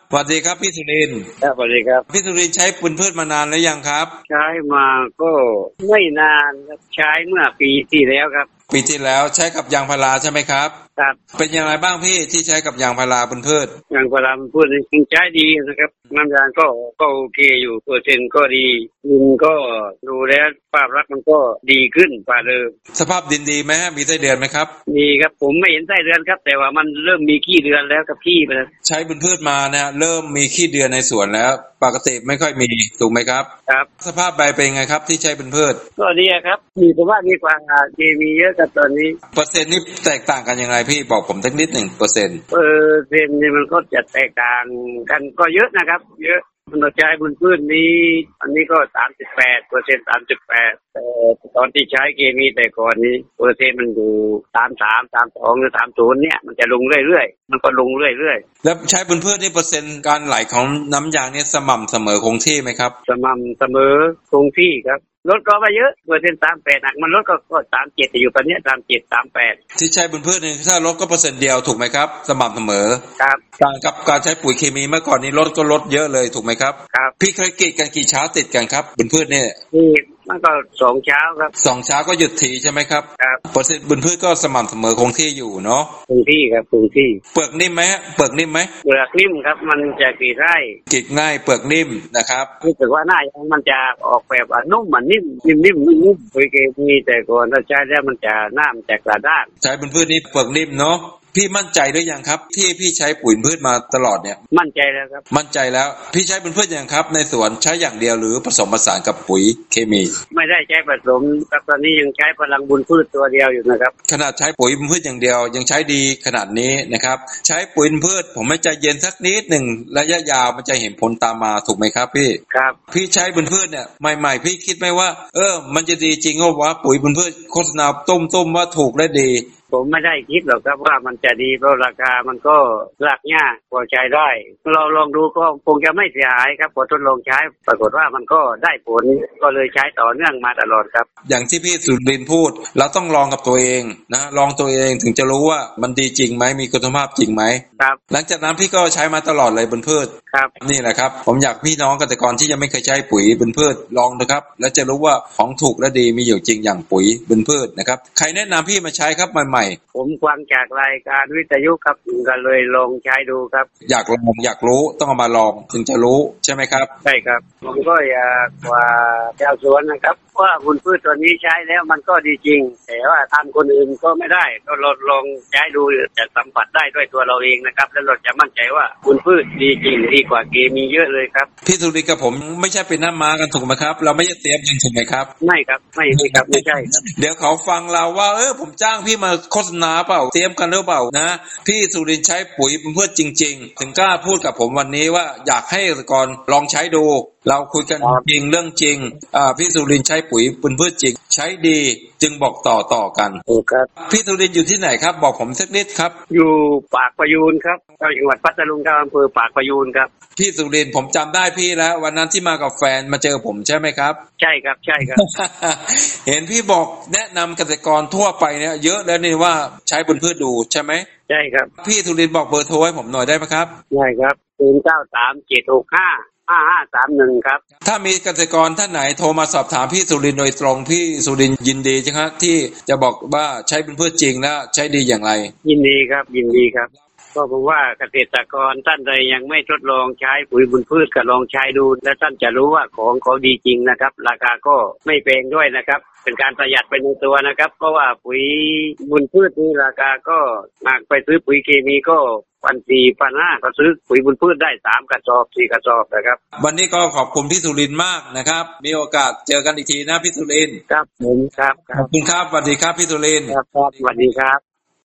สวัสดีครับพี่สุรินทร์ครับสวัสดีครับพี่สุรินทร์ใช้ปุ๋ยพืชมานานหรือยังครับใช้มาก็ไม่นานครับใช้เมื่อปีที่แล้วครับปีที่แล้วใช้กับยางพาราใช่ไหมครับครับเป็นยังไงบ้างพี่ที่ใช้กับยางพาราบนพืชยางพาราพูดจริงใช้ดีนะครับน้ำยางก็โอเคอยู่เปอร์เซ็นต์ก็ดีดินก็ดูแล้วภาพลักษณ์มันก็ดีขึ้นกว่าเดิมสภาพดินดีไหมมีไส้เดือนไหมครับมีครับผมไม่เห็นไส้เดือนครับแต่ว่ามันเริ่มมีขี้เดือนแล้วกับขี้ไปแล้วใช้บนพืชมานะเริ่มมีขี้เดือนในสวนแล้วปกติไม่ค่อยมีถูกไหมครับครับสภาพใบเป็นไงครับที่ใช้บนพืชก็ดีครับมีผมว่าดีกว่าเคมีเยอะกับตอนนี้เปอร์เซ็นต์นี่แตกต่างกันยังไงพี่บอกผมสักนิดหนึ่งเปอร์เซ็นต์นี่มันก็จะแตกต่างกันก็เยอะนะครับเยอะมันใช้บนพืชนี้อันนี้ก็38%38แต่ตอนที่ใช้เคมีแต่ก่อนนี้เปอร์เซ็นต์มันอยู่33 32หรือ30เนี่ยมันจะลงเรื่อยๆมันก็ลงเรื่อยๆแล้วใช้บนพืชนี่เปอร์เซ็นต์การไหลของน้ำยางนี่สม่ำเสมอคงที่ไหมครับสม่ำเสมอคงที่ครับลดก็ไปเยอะเปอร์เซ็นต์38หนักมันลดก็37อยู่ตอนนี้37 38 ที่ใช้บนพืชนี่ถ้าลดก็เปอร์เซ็นต์เดียวถูกไหมครับสม่ำเสมอครับต่างกับการใช้ปุ๋ยเคมีเมื่อก่อนนี้ลดก็ลดเยอะเลยถูกไหมครับครับพี่เคยกรีดกันกี่เช้าติดกันครับบนพืชเนี่ยมันก็2เช้าครับ 2เช้าก็หยุดทีใช่ไหมครับครับเปอร์เซ็นต์บนพืชก็สม่ำเสมอคงที่อยู่เนาะคงที่ครับคงที่เปลือกนิ่มไหมเปลือกนิ่มไหมเปลือกนิ่มครับมันจะกรีดได้กรีดง่ายเปลือกนิ่มนะครับรู้สึกว่าหน้ายางมันจะออกแบบนุ่มนิ่มนุ่มปุ๋ยเคมีแต่ก่อนถ้าใช้แล้วมันจะน้ำจะกระด้างใช้บนพืชนี้เปลือกนิ่มเนาะพี่มั่นใจหรือยังครับที่พี่ใช้ปุ๋ยพืชมาตลอดเนี่ยมั่นใจแล้วครับมั่นใจแล้วพี่ใช้เป็นพืชอย่างครับในสวนใช้อย่างเดียวหรือผสมผสานกับปุ๋ยเคมีไม่ได้ใช้ผสมครับตอนนี้ยังใช้พลังบุญพืชตัวเดียวอยู่นะครับขนาดใช้ปุ๋ยพืชอย่างเดียวยังใช้ดีขนาดนี้นะครับใช้ปุ๋ยพืชผมไม่ใจเย็นสักนิดหนึ่งระยะยาวมันจะเห็นผลตามมาถูกไหมครับพี่ครับพี่ใช้บนพืชเนี่ยใหม่ๆพี่คิดไหมว่ามันจะดีจริงว่าปุ๋ยบนพืชโฆษณาต้มว่าถูกและดีผมไม่ได้คิดหรอกครับว่ามันจะดีเพราะราคามันก็หลักยากพอใช้ได้เราลองดูก็คงจะไม่เสียหายครับพอทดลองใช้ปรากฏว่ามันก็ได้ผลก็เลยใช้ต่อเนื่องมาตลอดครับอย่างที่พี่สุรินทร์พูดเราต้องลองกับตัวเองนะลองตัวเองถึงจะรู้ว่ามันดีจริงไหมมีคุณภาพจริงไหมครับหลังจากนั้นพี่ก็ใช้มาตลอดเลยบนพืชครับนี่แหละครับผมอยากพี่น้องเกษตรกรที่ยังไม่เคยใช้ปุ๋ยบนพืชลองนะครับแล้วจะรู้ว่าของถูกและดีมีอยู่จริงอย่างปุ๋ยบนพืชนะครับใครแนะนำพี่มาใช้ครับใหม่ๆผมฟังจากรายการวิทยุครับก็เลยลองใช้ดูครับอยากลองอยากรู้ต้องเอามาลองถึงจะรู้ใช่ไหมครับใช่ครับผมก็อยากว่าชาวสวนนะครับว่าบนพืชตัวนี้ใช้แล้วมันก็ดีจริงแต่ว่าทำคนอื่นก็ไม่ได้ก็ลองใช้ดูจะสัมผัสได้ด้วยตัวเราเองนะครับแล้วเราจะมั่นใจว่าบนพืชดีจริงดีกว่าเคมีเยอะเลยครับพี่สุริกับผมไม่ใช่เป็นน้ำม้ากันถูกไหมครับเราไม่ใช่เตรียมกันถูกไหมครับไม่ครับไม่ครับไม่ใช่ครับเดี๋ยวเขาฟังเราว่าผมจ้างพี่มาโฆษณาเปล่าเตรียมกันหรือเปล่านะพี่สุรินทร์ใช้ปุ๋ยเป็นพืชจริงๆถึงกล้าพูดกับผมวันนี้ว่าอยากให้เกษตรกรลองใช้ดูเราคุยกันจริงเรื่องจริงพี่สุรินทร์ใช้ปุ๋ยเป็นพืชจริงใช้ดีจึงบอกต่อกันครับพี่สุรินทร์อยู่ที่ไหนครับบอกผมสักนิดครับอยู่ปากพยูนครับจังหวัดพัทลุงครับอำเภอปากพยูนครับพี่สุรินทร์ผมจำได้พี่แล้ววันนั้นที่มากับแฟนมาเจอผมใช่ไหมครับใช่ครับใช่ครับเห็นพี่บอกแนะนำเกษตรกรทั่วไปเนี่ยเยอะแล้วนี่ว่าใช้บนพืชดูใช่ไหมใช่ครับพี่สุรินทร์บอกเบอร์โทรให้ผมหน่อยได้ไหมครับได้ครับ0937655531ครับถ้ามีเกษตรกรท่านไหนโทรมาสอบถามพี่สุรินทร์โดยตรงพี่สุรินทร์ยินดีใช่ไหมที่จะบอกว่าใช้เป็นพืชจริงแล้วใช้ดีอย่างไรยินดีครับยินดีครับก็ผมว่าเกษตรกรท่านใดยังไม่ทดลองใช้ปุ๋ยบุญพืชก็ลองใช้ดูแล้วท่านจะรู้ว่าของเขาดีจริงนะครับราคาก็ไม่แพงด้วยนะครับเป็นการประหยัดไปในตัวนะครับเพราะว่าปุ๋ยบุญพืชนี่ราคาก็มากไปซื้อปุ๋ยเคมีก็1,400-1,500ก็ซื้อปุ๋ยบุญพืชได้3กระสอบ4กระสอบนะครับวันนี้ก็ขอบคุณพี่สุรินทร์มากนะครับมีโอกาสเจอกันอีกทีนะพี่สุรินทร์ครับผมครับขอบคุณครับสวัสดีครับพี่สุรินทร์ครับสวัสดีครับ